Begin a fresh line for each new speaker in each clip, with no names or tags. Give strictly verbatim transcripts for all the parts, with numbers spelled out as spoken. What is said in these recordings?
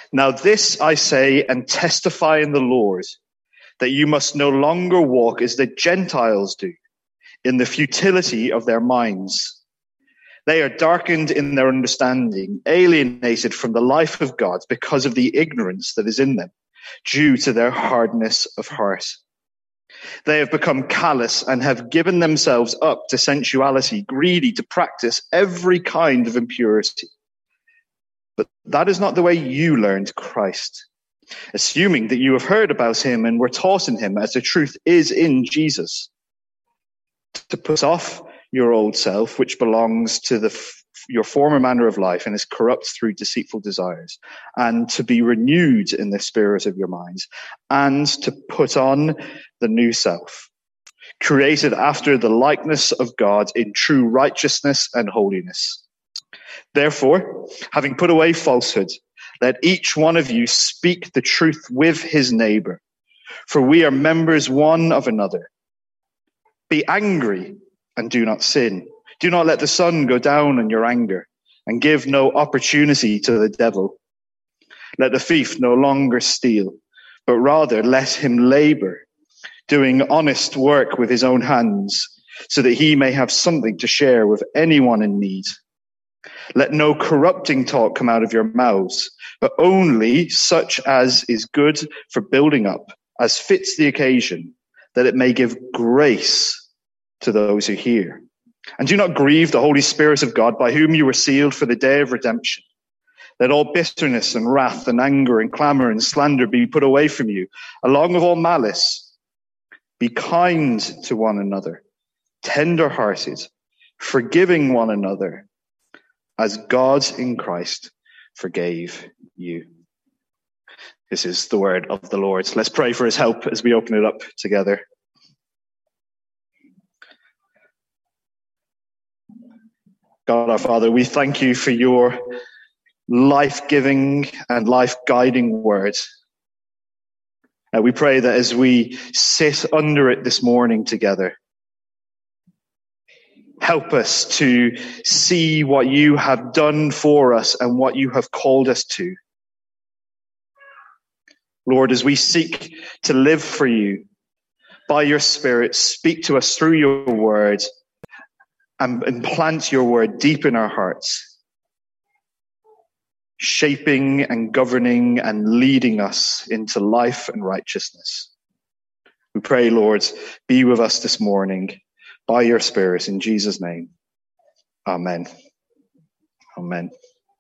Now this I say and testify in the Lord, that you must no longer walk as the Gentiles do, in the futility of their minds. They are darkened in their understanding, alienated from the life of God because of the ignorance that is in them, due to their hardness of heart. They have become callous and have given themselves up to sensuality, greedy to practice every kind of impurity. But that is not the way you learned Christ, assuming that you have heard about him and were taught in him as the truth is in Jesus. To put off your old self, which belongs to the your former manner of life and is corrupt through deceitful desires, and to be renewed in the spirit of your minds, and to put on the new self, created after the likeness of God in true righteousness and holiness. Therefore, having put away falsehood, let each one of you speak the truth with his neighbor, for we are members one of another. Be angry and do not sin. Do not let the sun go down on your anger, and give no opportunity to the devil. Let the thief no longer steal, but rather let him labor, doing honest work with his own hands, so that he may have something to share with anyone in need. Let no corrupting talk come out of your mouths, but only such as is good for building up, as fits the occasion, that it may give grace to those who hear. And do not grieve the Holy Spirit of God, by whom you were sealed for the day of redemption. Let all bitterness and wrath and anger and clamor and slander be put away from you, along with all malice. Be kind to one another, tender-hearted, forgiving one another, as God in Christ forgave you. This is the word of the Lord. Let's pray for his help as we open it up together. God our Father, we thank you for your life-giving and life-guiding word. And we pray that as we sit under it this morning together, help us to see what you have done for us and what you have called us to. Lord, as we seek to live for you, by your Spirit, speak to us through your word and implant your word deep in our hearts, shaping and governing and leading us into life and righteousness. We pray, Lord, be with us this morning by your Spirit, in Jesus' name. Amen. Amen.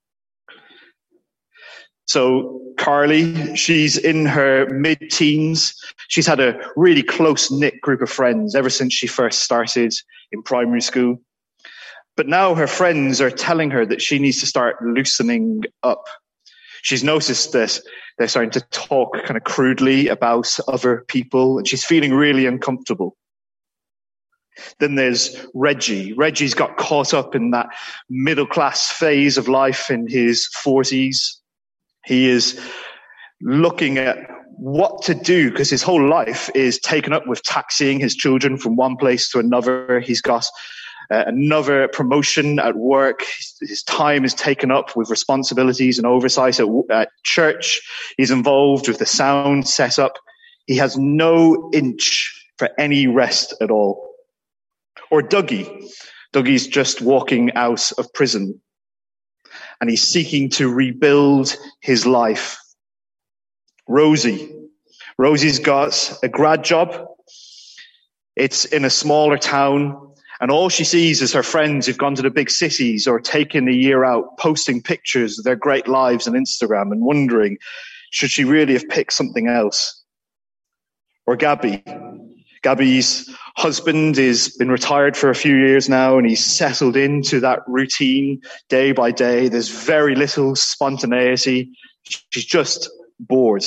So Carly, she's in her mid-teens. She's had a really close-knit group of friends ever since she first started in primary school. But now her friends are telling her that she needs to start loosening up. She's noticed that they're starting to talk kind of crudely about other people, and she's feeling really uncomfortable. Then there's Reggie. Reggie's got caught up in that middle-class phase of life in his forties. He is looking at what to do because his whole life is taken up with taxiing his children from one place to another. He's got uh, another promotion at work. His time is taken up with responsibilities and oversight at, at church. He's involved with the sound setup. He has no inch for any rest at all. Or Dougie. Dougie's just walking out of prison, and he's seeking to rebuild his life. Rosie. Rosie's got a grad job. It's in a smaller town, and all she sees is her friends who've gone to the big cities or taken a year out, posting pictures of their great lives on Instagram and wondering, should she really have picked something else? Or Gabby. Gabby's husband has been retired for a few years now, and he's settled into that routine day by day. There's very little spontaneity. She's just bored.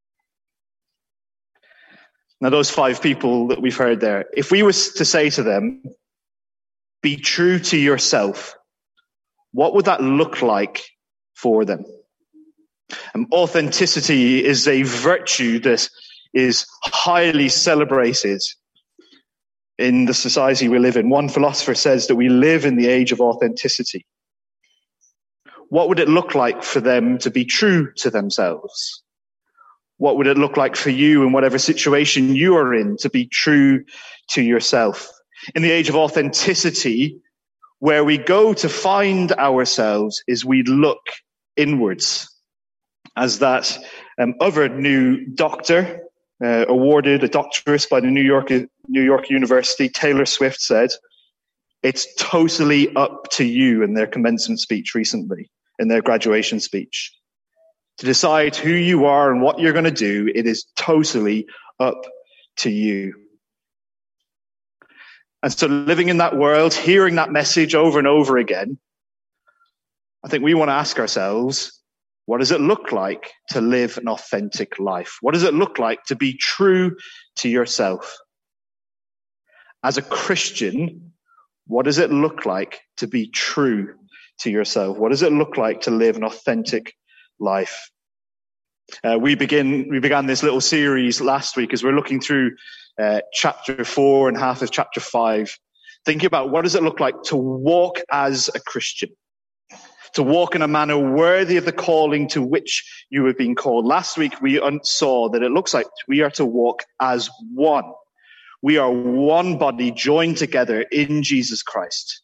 Now, those five people that we've heard there, if we were to say to them, be true to yourself, what would that look like for them? Um, authenticity is a virtue that is highly celebrated in the society we live in. One philosopher says that we live in the age of authenticity. what would it look like for them to be true to themselves? What would it look like for you in whatever situation you are in to be true to yourself? In the age of authenticity, where we go to find ourselves is we look inwards. As that um, other new doctor, uh, awarded a doctorate by the New York, New York University, Taylor Swift, said, it's totally up to you in their commencement speech recently, in their graduation speech. To decide who you are and what you're going to do, it is totally up to you. And so living in that world, hearing that message over and over again, I think we want to ask ourselves, what does it look like to live an authentic life? What does it look like to be true to yourself? As a Christian, what does it look like to be true to yourself? What does it look like to live an authentic life? Uh, we begin. We began this little series last week as we're looking through uh, chapter four and half of chapter five, thinking about what does it look like to walk as a Christian, to walk in a manner worthy of the calling to which you have been called. Last week we saw that it looks like we are to walk as one. We are one body joined together in Jesus Christ.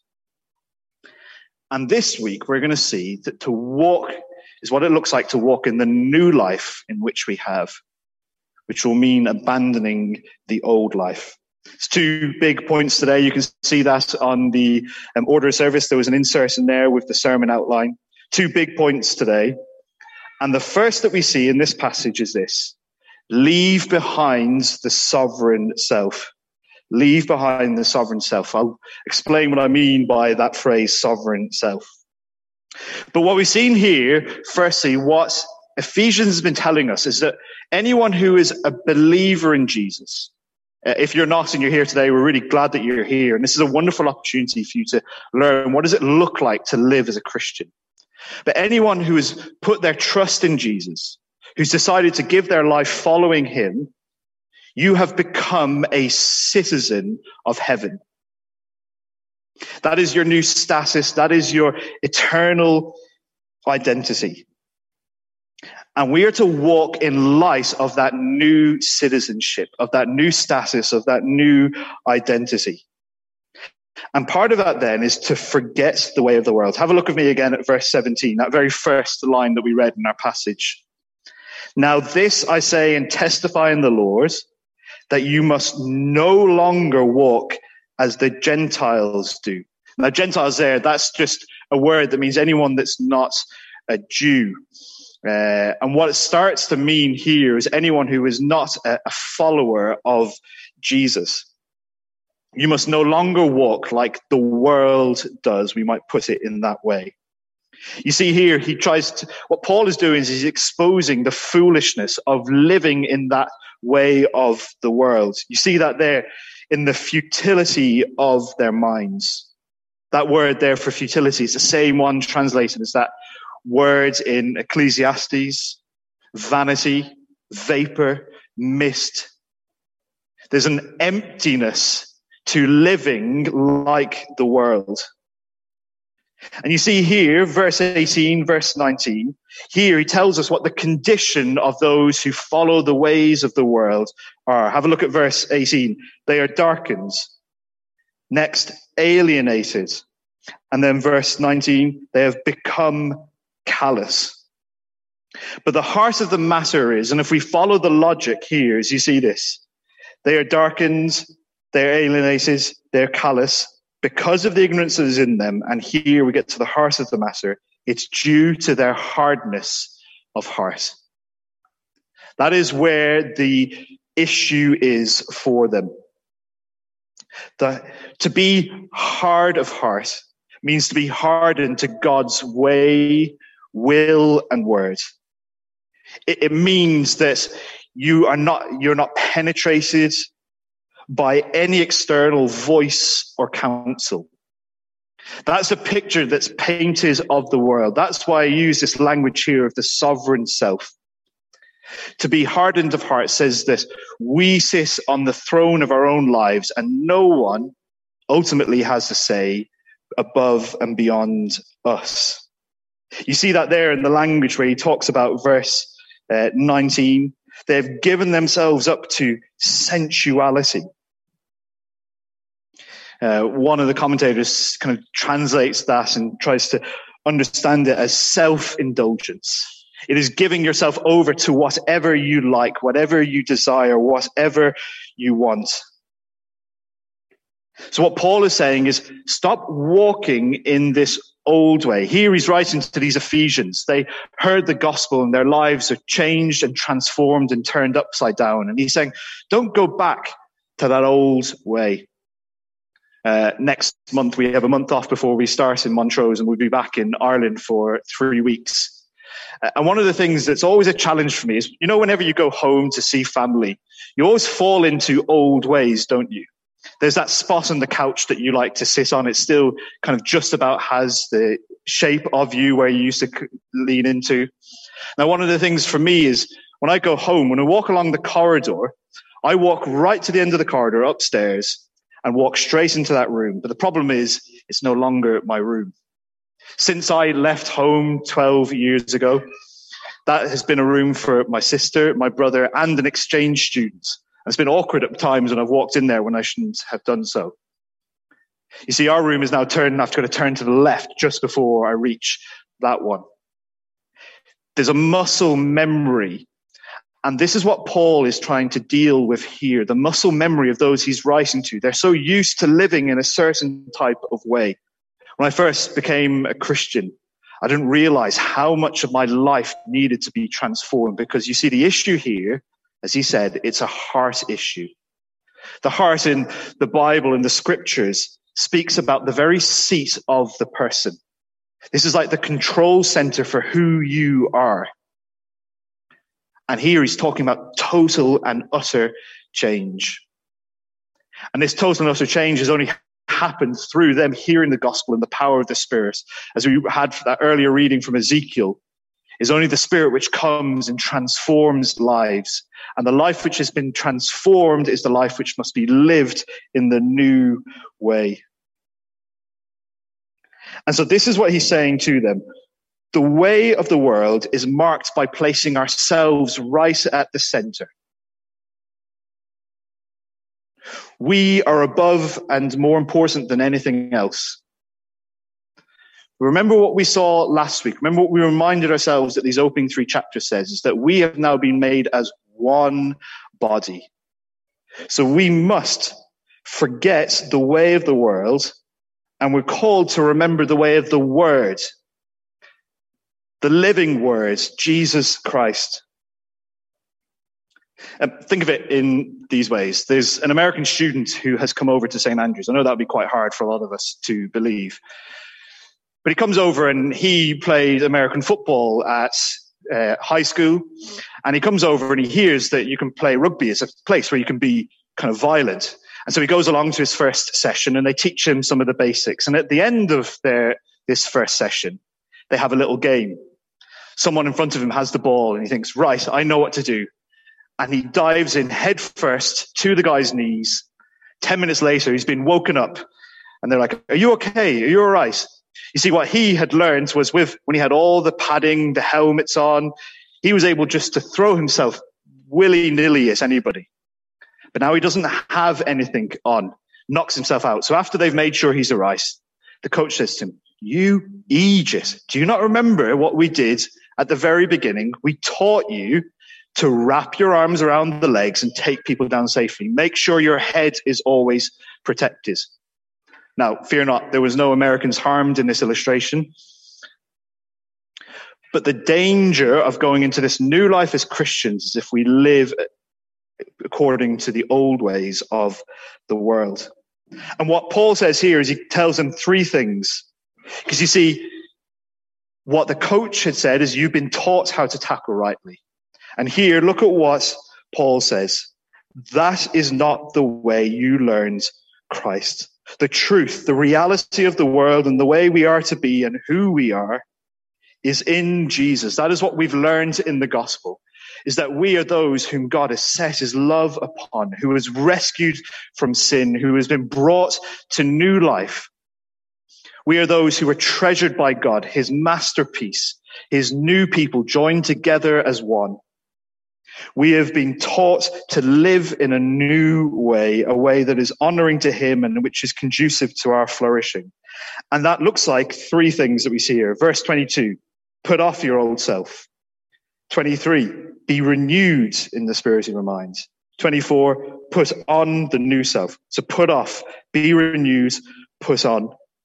And this week we're going to see that to walk is what it looks like to walk in the new life in which we have, which will mean abandoning the old life. It's two big points today. You can see that on the um, order of service. There was an insert in there with the sermon outline. Two big points today. And the first that we see in this passage is this: leave behind the sovereign self. Leave behind the sovereign self. I'll explain what I mean by that phrase, sovereign self. But what we've seen here, firstly, what Ephesians has been telling us is that anyone who is a believer in Jesus, uh, if you're not and you're here today, we're really glad that you're here. And this is a wonderful opportunity for you to learn what does it look like to live as a Christian. But anyone who has put their trust in Jesus, who's decided to give their life following him, you have become a citizen of heaven. That is your new status. That is your eternal identity. And we are to walk in light of that new citizenship, of that new status, of that new identity. And part of that then is to forget the way of the world. Have a look with me again at verse seventeen, that very first line that we read in our passage. Now this I say and testify in the Lord, that you must no longer walk as the Gentiles do. Now, Gentiles there, that's just a word that means anyone that's not a Jew. Uh, and what it starts to mean here is anyone who is not a, a follower of Jesus. You must no longer walk like the world does. We might put it in that way. You see here, he tries to, what Paul is doing is he's exposing the foolishness of living in that way of the world. You see that there in the futility of their minds. That word there for futility is the same one translated as that word in Ecclesiastes: vanity, vapor, mist. There's an emptiness to living like the world. And you see here, verse eighteen, verse nineteen, here he tells us what the condition of those who follow the ways of the world are. Have a look at verse eighteen. They are darkened. Next, alienated. And then verse nineteen, they have become callous. But the heart of the matter is, and if we follow the logic here, as you see this, they are darkened, they're alienated, they're callous, because of the ignorance that is in them. And here we get to the heart of the matter. It's due to their hardness of heart. That is where the issue is for them. The, to be hard of heart means to be hardened to God's way, will, and word. It, it means that you are not, you're not penetrated by any external voice or counsel. That's a picture that's painted of the world. That's why I use this language here of the sovereign self. To be hardened of heart says this: we sit on the throne of our own lives and no one ultimately has a say above and beyond us. You see that there in the language where he talks about verse uh, nineteen. They've given themselves up to sensuality. Uh, one of the commentators kind of translates that and tries to understand it as self-indulgence. It is giving yourself over to whatever you like, whatever you desire, whatever you want. So what Paul is saying is, stop walking in this old way. Here he's writing to these Ephesians. They heard the gospel and their lives are changed and transformed and turned upside down. And he's saying, don't go back to that old way. Uh, next month, we have a month off before we start in Montrose, and we'll be back in Ireland for three weeks. Uh, and one of the things that's always a challenge for me is, you know, whenever you go home to see family, you always fall into old ways, don't you? There's that spot on the couch that you like to sit on. It still kind of just about has the shape of you where you used to lean into. Now, one of the things for me is when I go home, when I walk along the corridor, I walk right to the end of the corridor upstairs and walk straight into that room. But the problem is it's no longer my room. Since I left home twelve years ago, that has been a room for my sister, my brother, and an exchange student. It's been awkward at times when I've walked in there when I shouldn't have done so. You see, our room is now turned, and I've got to turn to the left just before I reach that one. There's a muscle memory. And this is what Paul is trying to deal with here, the muscle memory of those he's writing to. They're so used to living in a certain type of way. When I first became a Christian, I didn't realize how much of my life needed to be transformed, because you see, the issue here, as he said, it's a heart issue. The heart in the Bible and the scriptures speaks about the very seat of the person. This is like the control center for who you are. And here he's talking about total and utter change. And this total and utter change has only happened through them hearing the gospel and the power of the Spirit. As we had that earlier reading from Ezekiel, is only the Spirit which comes and transforms lives. And the life which has been transformed is the life which must be lived in the new way. And so this is what he's saying to them. The way of the world is marked by placing ourselves right at the center. We are above and more important than anything else. Remember what we saw last week. Remember what we reminded ourselves that these opening three chapters says, is that we have now been made as one body. So we must forget the way of the world, and we're called to remember the way of the Word, the living Word, Jesus Christ. And think of it in these ways. There's an American student who has come over to Saint Andrews. I know that would be quite hard for a lot of us to believe. But he comes over and he played American football at uh, high school. And he comes over and he hears that you can play rugby as a place where you can be kind of violent. And so he goes along to his first session and they teach him some of the basics. And at the end of their this first session, they have a little game. Someone in front of him has the ball and he thinks, right, I know what to do. And he dives in head first to the guy's knees. Ten minutes later, he's been woken up. And they're like, are you okay? Are you all right? You see, what he had learned was with when he had all the padding, the helmets on, he was able just to throw himself willy-nilly at anybody. But now he doesn't have anything on, knocks himself out. So after they've made sure he's all right, the coach says to him, you idiot, do you not remember what we did at the very beginning? We taught you to wrap your arms around the legs and take people down safely. Make sure your head is always protected. Now, fear not, there was no Americans harmed in this illustration. But the danger of going into this new life as Christians is if we live according to the old ways of the world. And what Paul says here is he tells them three things. Because you see, what the coach had said is you've been taught how to tackle rightly. And here, look at what Paul says. That is not the way you learned Christ. The truth, the reality of the world and the way we are to be and who we are is in Jesus. That is what we've learned in the gospel, is that we are those whom God has set his love upon, who is rescued from sin, who has been brought to new life. We are those who are treasured by God, his masterpiece, his new people joined together as one. We have been taught to live in a new way, a way that is honoring to him and which is conducive to our flourishing. And that looks like three things that we see here. Verse twenty-two, put off your old self. twenty-three, be renewed in the spirit of your minds. twenty-four, put on the new self. So put off, be renewed, put on.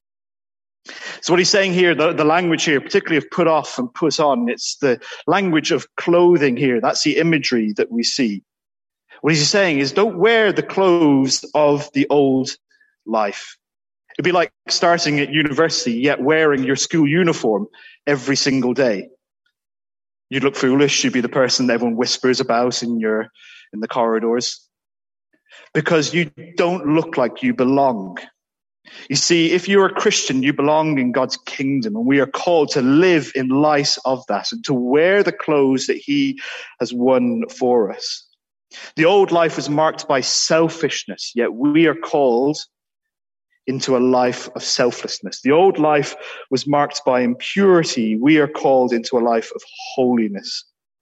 So what he's saying here, the, the language here, particularly of put off and put on, it's the language of clothing here. That's the imagery that we see. What he's saying is don't wear the clothes of the old life. It'd be like starting at university, yet wearing your school uniform every single day. You'd look foolish. You'd be the person that everyone whispers about in your, in the corridors. Because you don't look like you belong. You see, if you're a Christian, you belong in God's kingdom, and we are called to live in light of that and to wear the clothes that he has won for us. The old life was marked by selfishness, yet we are called into a life of selflessness. The old life was marked by impurity. We are called into a life of holiness.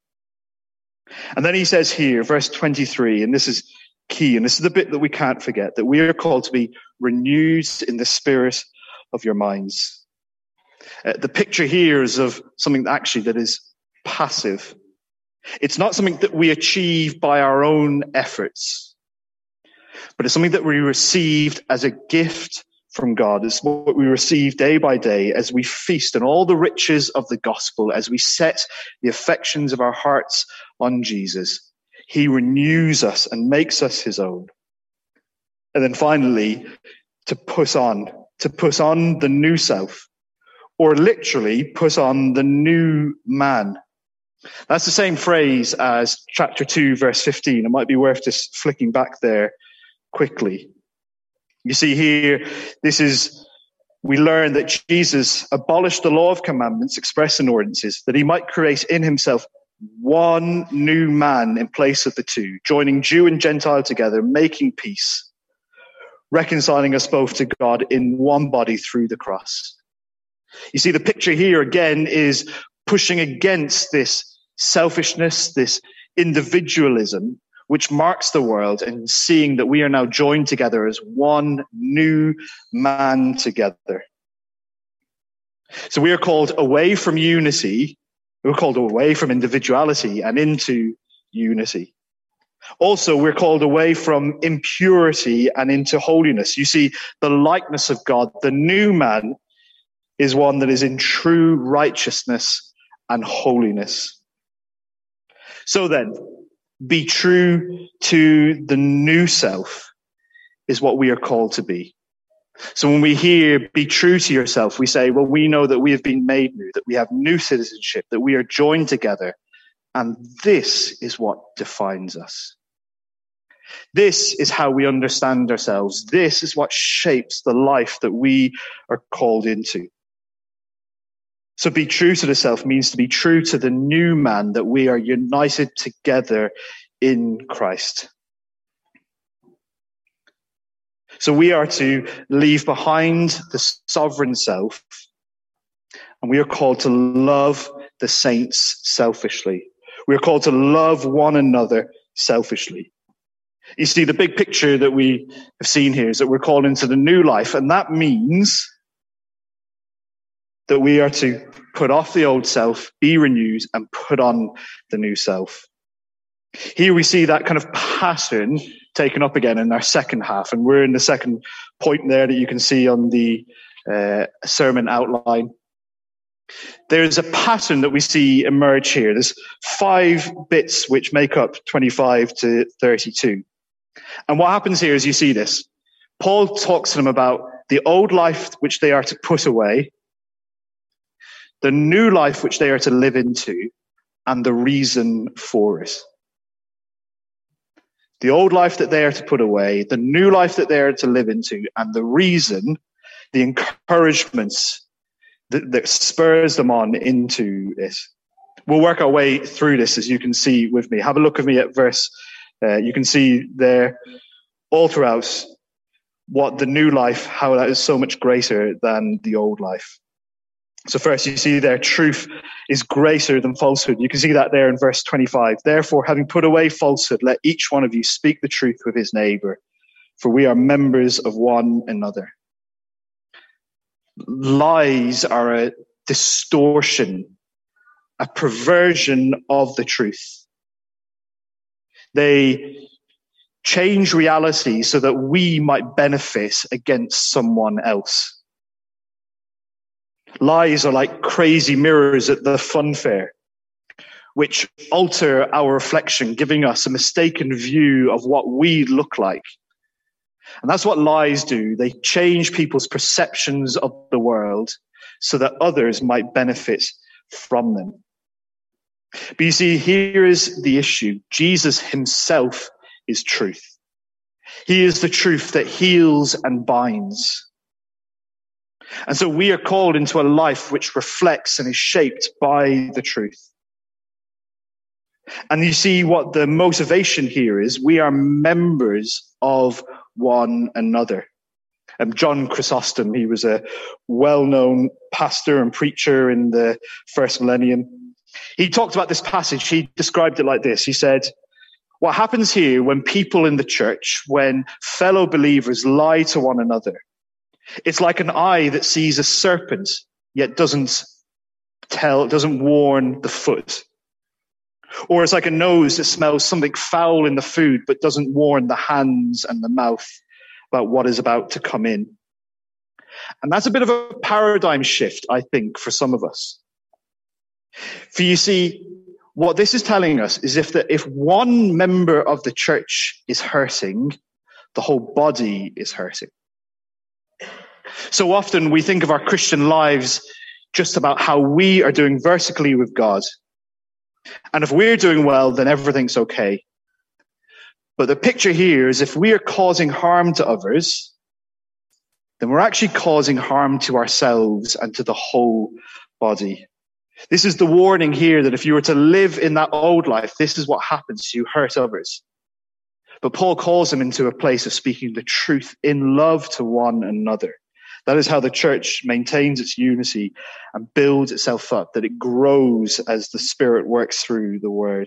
And then he says here, verse twenty-three, and this is key, and this is the bit that we can't forget, that we are called to be renewed in the spirit of your minds. Uh, the picture here is of something actually that is passive. It's not something that we achieve by our own efforts, but it's something that we received as a gift from God. It's what we receive day by day as we feast on all the riches of the gospel, as we set the affections of our hearts on Jesus. He renews us and makes us his own. And then finally, to put on, to put on the new self, or literally put on the new man. That's the same phrase as chapter two, verse fifteen. It might be worth just flicking back there quickly. You see here, this is, we learn that Jesus abolished the law of commandments expressed in ordinances, that he might create in himself one new man in place of the two, joining Jew and Gentile together, making peace, reconciling us both to God in one body through the cross. You see, the picture here again is pushing against this selfishness, this individualism, which marks the world, and seeing that we are now joined together as one new man together. So we are called away from unity. We're called away from individuality and into unity. Also, we're called away from impurity and into holiness. You see, the likeness of God, the new man, is one that is in true righteousness and holiness. So then, be true to the new self is what we are called to be. So when we hear, be true to yourself, we say, well, we know that we have been made new, that we have new citizenship, that we are joined together. And this is what defines us. This is how we understand ourselves. This is what shapes the life that we are called into. So be true to the self means to be true to the new man, that we are united together in Christ. So we are to leave behind the sovereign self, and we are called to love the saints selfishly. We are called to love one another selfishly. You see, the big picture that we have seen here is that we're called into the new life, and that means that we are to put off the old self, be renewed, and put on the new self. Here we see that kind of pattern taken up again in our second half, and we're in the second point there that you can see on the uh, sermon outline. There's a pattern that we see emerge here. There's five bits which make up twenty-five to thirty-two. And what happens here is you see this. Paul talks to them about the old life which they are to put away, the new life which they are to live into, and the reason for it. The old life that they are to put away, the new life that they are to live into, and the reason, the encouragements that, that spurs them on into it. We'll work our way through this, as you can see with me. Have a look with me at verse. Uh, you can see there all throughout what the new life, how that is so much greater than the old life. So first, you see there, truth is greater than falsehood. You can see that there in verse twenty-five. Therefore, having put away falsehood, let each one of you speak the truth with his neighbor, for we are members of one another. Lies are a distortion, a perversion of the truth. They change reality so that we might benefit against someone else. Lies are like crazy mirrors at the fun fair, which alter our reflection, giving us a mistaken view of what we look like. And that's what lies do. They change people's perceptions of the world so that others might benefit from them. But you see, here is the issue. Jesus himself is truth. He is the truth that heals and binds. And so we are called into a life which reflects and is shaped by the truth. And you see what the motivation here is. We are members of one another. Um, John Chrysostom, he was a well-known pastor and preacher in the first millennium. He talked about this passage. He described it like this. He said, what happens here when people in the church, when fellow believers lie to one another, it's like an eye that sees a serpent, yet doesn't tell, doesn't warn the foot. Or it's like a nose that smells something foul in the food, but doesn't warn the hands and the mouth about what is about to come in. And that's a bit of a paradigm shift, I think, for some of us. For you see, what this is telling us is if the, if one member of the church is hurting, the whole body is hurting. So often we think of our Christian lives just about how we are doing vertically with God. And if we're doing well, then everything's okay. But the picture here is if we are causing harm to others, then we're actually causing harm to ourselves and to the whole body. This is the warning here that if you were to live in that old life, this is what happens. You hurt others. But Paul calls them into a place of speaking the truth in love to one another. That is how the church maintains its unity and builds itself up, that it grows as the Spirit works through the word.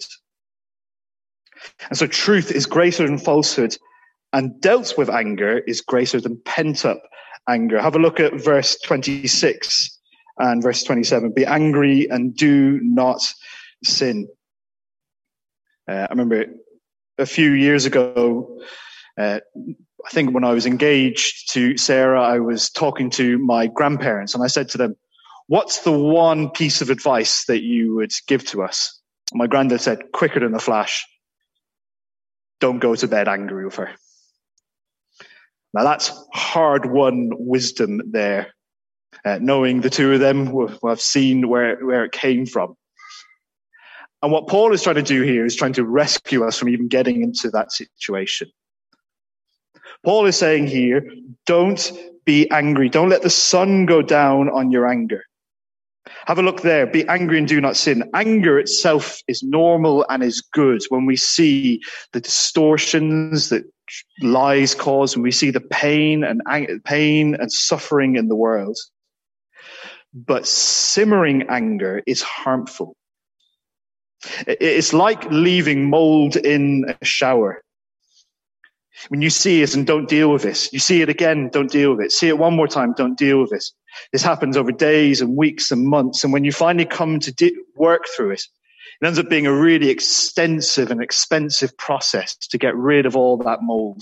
And so truth is greater than falsehood, and dealt with anger is greater than pent up anger. Have a look at verse twenty-six and verse twenty-seven. Be angry and do not sin. Uh, I remember a few years ago, uh, I think when I was engaged to Sarah, I was talking to my grandparents and I said to them, what's the one piece of advice that you would give to us? My granddad said, quicker than a flash, don't go to bed angry with her. Now that's hard-won wisdom there. Uh, knowing the two of them, we've, we've seen where, where it came from. And what Paul is trying to do here is trying to rescue us from even getting into that situation. Paul is saying here, don't be angry. Don't let the sun go down on your anger. Have a look there. Be angry and do not sin. Anger itself is normal and is good when we see the distortions that lies cause, when we see the pain and ang- pain and suffering in the world. But simmering anger is harmful. It's like leaving mold in a shower. When you see it and don't deal with it, you see it again, don't deal with it. See it one more time, don't deal with it. This happens over days and weeks and months. And when you finally come to de- work through it, it ends up being a really extensive and expensive process to get rid of all that mold.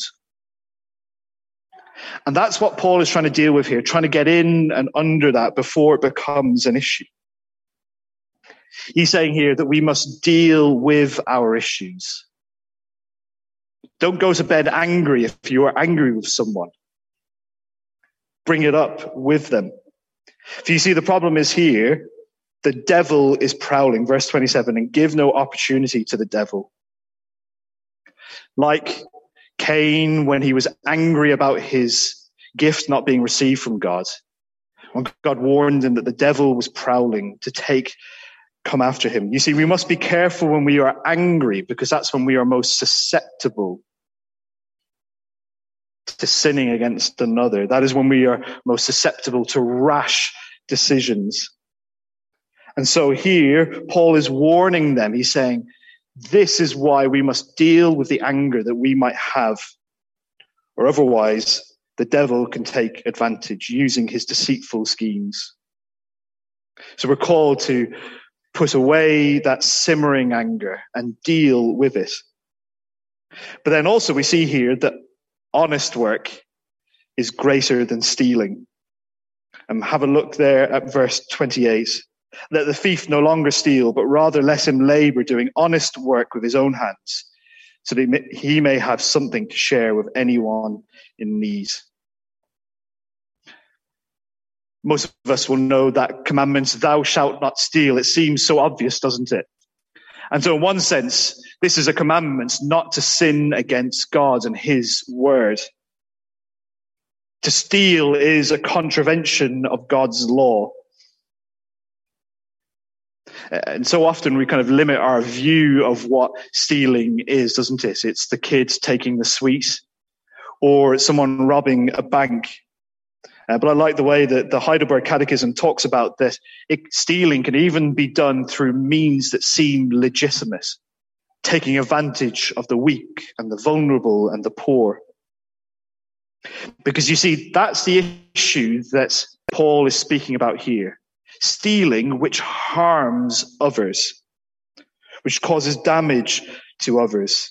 And that's what Paul is trying to deal with here, trying to get in and under that before it becomes an issue. He's saying here that we must deal with our issues. Don't go to bed angry if you are angry with someone. Bring it up with them. If you see, the problem is here, the devil is prowling, verse twenty-seven, and give no opportunity to the devil. Like Cain, when he was angry about his gift not being received from God, when God warned him that the devil was prowling to take, come after him. You see, we must be careful when we are angry, because that's when we are most susceptible to sinning against another. That is when we are most susceptible to rash decisions. And so here, Paul is warning them. He's saying, this is why we must deal with the anger that we might have, or otherwise the devil can take advantage using his deceitful schemes. So we're called to put away that simmering anger and deal with it. But then also we see here that honest work is greater than stealing. And have a look there at verse twenty-eight. Let the thief no longer steal, but rather let him labor doing honest work with his own hands, so that he may have something to share with anyone in need. Most of us will know that commandment, thou shalt not steal. It seems so obvious, doesn't it? And so in one sense, this is a commandment not to sin against God and his word. To steal is a contravention of God's law. And so often we kind of limit our view of what stealing is, doesn't it? It's the kids taking the sweet, or it's someone robbing a bank. Uh, but I like the way that the Heidelberg Catechism talks about that it, stealing can even be done through means that seem legitimate, taking advantage of the weak and the vulnerable and the poor. Because you see, that's the issue that Paul is speaking about here. Stealing which harms others, which causes damage to others.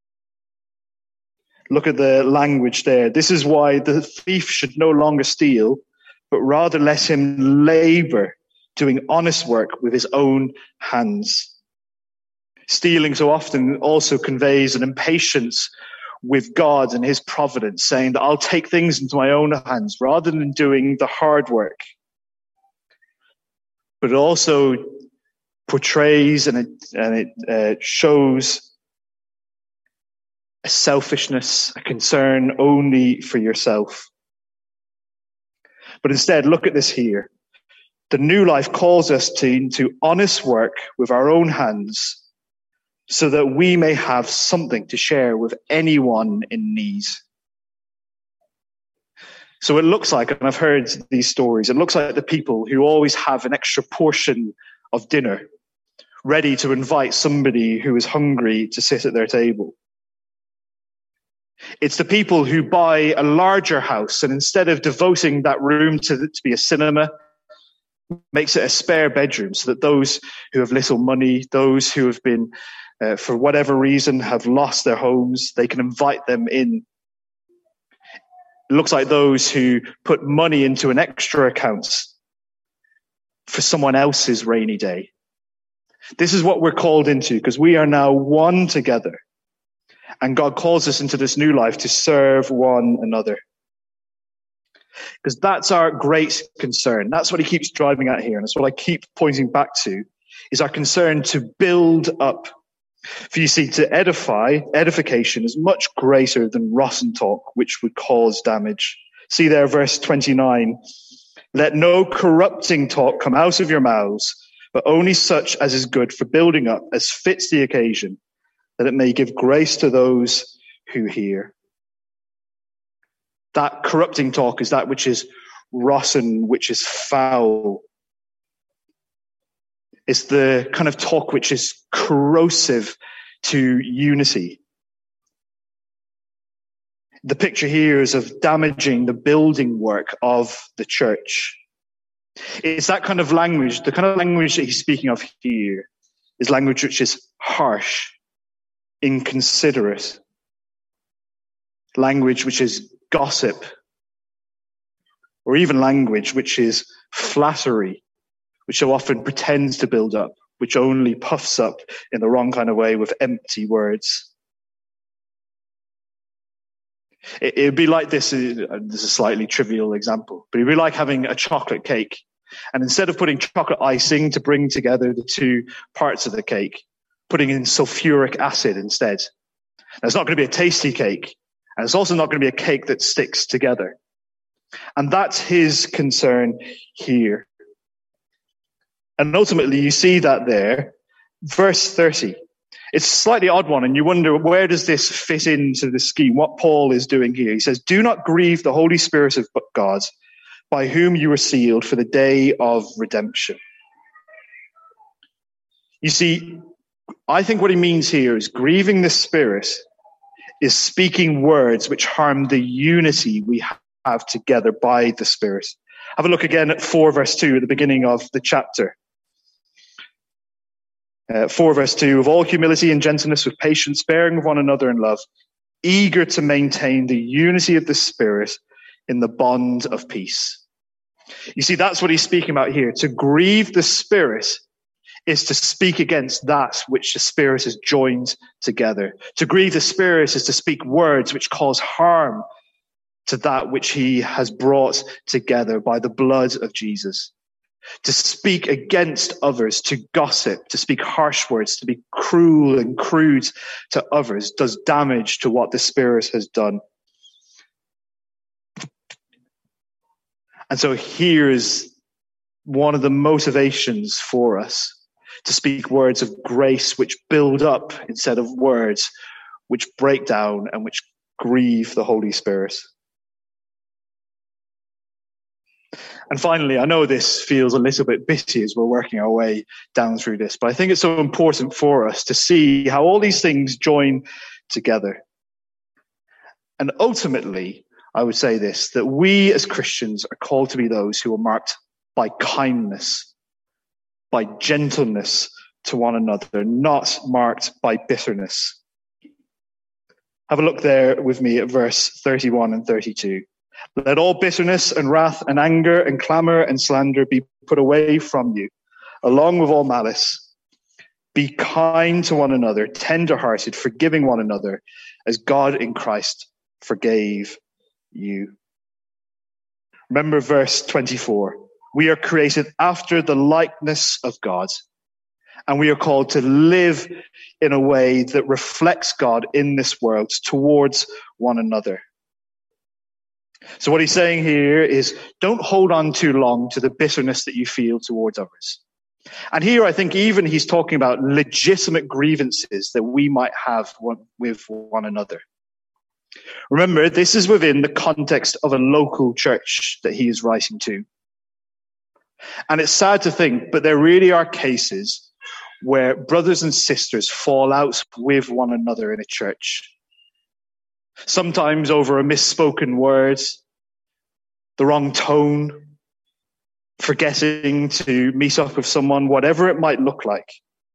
Look at the language there. This is why the thief should no longer steal, but rather let him labor, doing honest work with his own hands. Stealing so often also conveys an impatience with God and his providence, saying that I'll take things into my own hands rather than doing the hard work. But it also portrays and it, and it uh, shows a selfishness, a concern only for yourself. But instead, look at this here. The new life calls us to, to honest work with our own hands so that we may have something to share with anyone in need. So it looks like, and I've heard these stories, it looks like the people who always have an extra portion of dinner ready to invite somebody who is hungry to sit at their table. It's the people who buy a larger house and instead of devoting that room to, to be a cinema, makes it a spare bedroom so that those who have little money, those who have been, uh, for whatever reason, have lost their homes, they can invite them in. It looks like those who put money into an extra account for someone else's rainy day. This is what we're called into, because we are now one together. And God calls us into this new life to serve one another. Because that's our great concern. That's what he keeps driving at here. And that's what I keep pointing back to, is our concern to build up. For you see, to edify, edification is much greater than rotten talk, which would cause damage. See there, verse twenty-nine. Let no corrupting talk come out of your mouths, but only such as is good for building up, as fits the occasion, that it may give grace to those who hear. That corrupting talk is that which is rotten, which is foul. It's the kind of talk which is corrosive to unity. The picture here is of damaging the building work of the church. It's that kind of language, the kind of language that he's speaking of here is language which is harsh, inconsiderate, language which is gossip, or even language which is flattery, which so often pretends to build up, which only puffs up in the wrong kind of way with empty words. It would be like this, this is a slightly trivial example, but it would be like having a chocolate cake. And instead of putting chocolate icing to bring together the two parts of the cake, putting in sulfuric acid instead. Now, it's not going to be a tasty cake, and it's also not going to be a cake that sticks together. And that's his concern here. And ultimately, you see that there. Verse thirty. It's a slightly odd one, and you wonder, where does this fit into the scheme? What Paul is doing here? He says, do not grieve the Holy Spirit of God, by whom you were sealed for the day of redemption. You see, I think what he means here is grieving the Spirit is speaking words which harm the unity we have together by the Spirit. Have a look again at four verse two at the beginning of the chapter. Uh, four verse two, of all humility and gentleness with patience, bearing with one another in love, eager to maintain the unity of the Spirit in the bond of peace. You see, that's what he's speaking about here. To grieve the Spirit is to speak against that which the Spirit has joined together. To grieve the Spirit is to speak words which cause harm to that which he has brought together by the blood of Jesus. To speak against others, to gossip, to speak harsh words, to be cruel and crude to others does damage to what the Spirit has done. And so here's one of the motivations for us to speak words of grace which build up instead of words which break down and which grieve the Holy Spirit. And finally, I know this feels a little bit bitty as we're working our way down through this, but I think it's so important for us to see how all these things join together. And ultimately, I would say this, that we as Christians are called to be those who are marked by kindness, by gentleness to one another, not marked by bitterness. Have a look there with me at verse thirty-one and thirty-two. Let all bitterness and wrath and anger and clamor and slander be put away from you, along with all malice. Be kind to one another, tender-hearted, forgiving one another, as God in Christ forgave you. Remember verse twenty-four. We are created after the likeness of God, and we are called to live in a way that reflects God in this world towards one another. So what he's saying here is, don't hold on too long to the bitterness that you feel towards others. And here I think even he's talking about legitimate grievances that we might have one, with one another. Remember, this is within the context of a local church that he is writing to. And it's sad to think, but there really are cases where brothers and sisters fall out with one another in a church. Sometimes over a misspoken word, the wrong tone, forgetting to meet up with someone, whatever it might look like.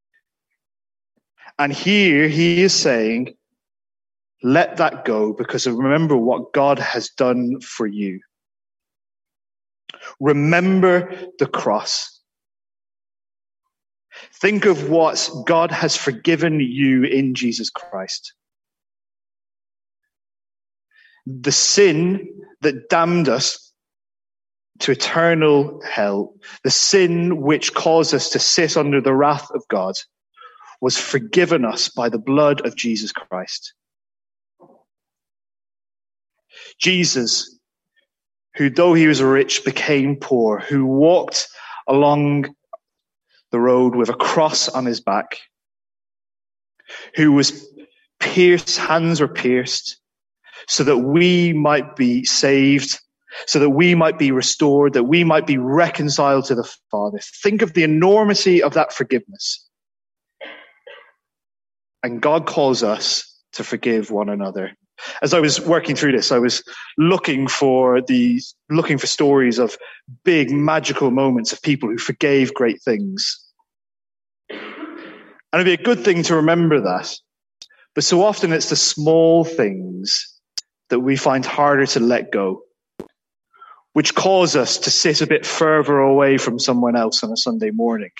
And here he is saying, let that go, because remember what God has done for you. Remember the cross. Think of what God has forgiven you in Jesus Christ. The sin that damned us to eternal hell, the sin which caused us to sit under the wrath of God, was forgiven us by the blood of Jesus Christ. Jesus, who though he was rich, became poor, who walked along the road with a cross on his back, who was pierced, hands were pierced, so that we might be saved, so that we might be restored, that we might be reconciled to the Father. Think of the enormity of that forgiveness. And God calls us to forgive one another. As I was working through this, I was looking for these, looking for stories of big magical moments of people who forgave great things. And it'd be a good thing to remember that. But so often it's the small things that we find harder to let go, which cause us to sit a bit further away from someone else on a Sunday morning,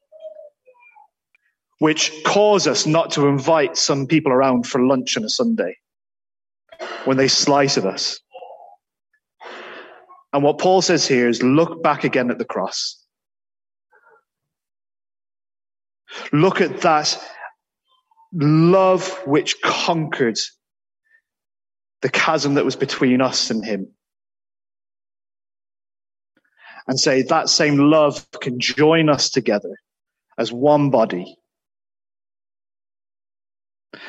which cause us not to invite some people around for lunch on a Sunday when they slighted us. And what Paul says here is, look back again at the cross. Look at that love which conquered the chasm that was between us and him. And say that same love can join us together as one body.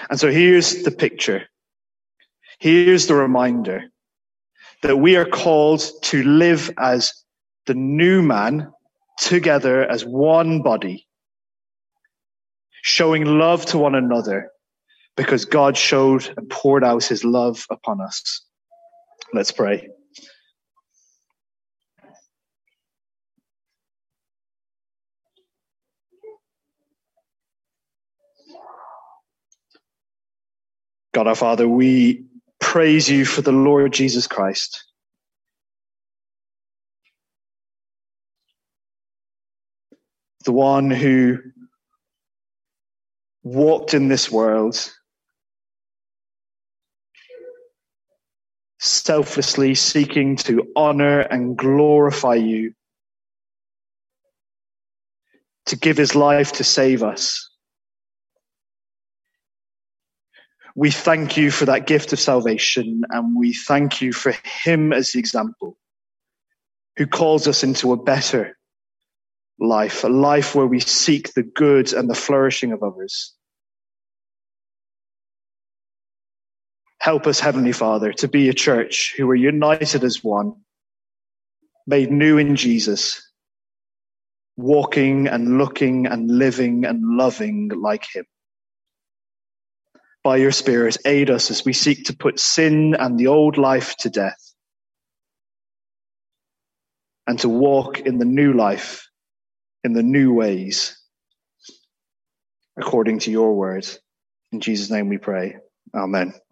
And so here's the picture. Here's the reminder that we are called to live as the new man together as one body, showing love to one another because God showed and poured out his love upon us. Let's pray. God our Father, we praise you for the Lord Jesus Christ. The one who walked in this world, selflessly seeking to honor and glorify you, to give his life to save us. We thank you for that gift of salvation, and we thank you for him as the example who calls us into a better life, a life where we seek the good and the flourishing of others. Help us, Heavenly Father, to be a church who are united as one, made new in Jesus, walking and looking and living and loving like him. By your Spirit, aid us as we seek to put sin and the old life to death and to walk in the new life, in the new ways, according to your word. In Jesus' name we pray. Amen.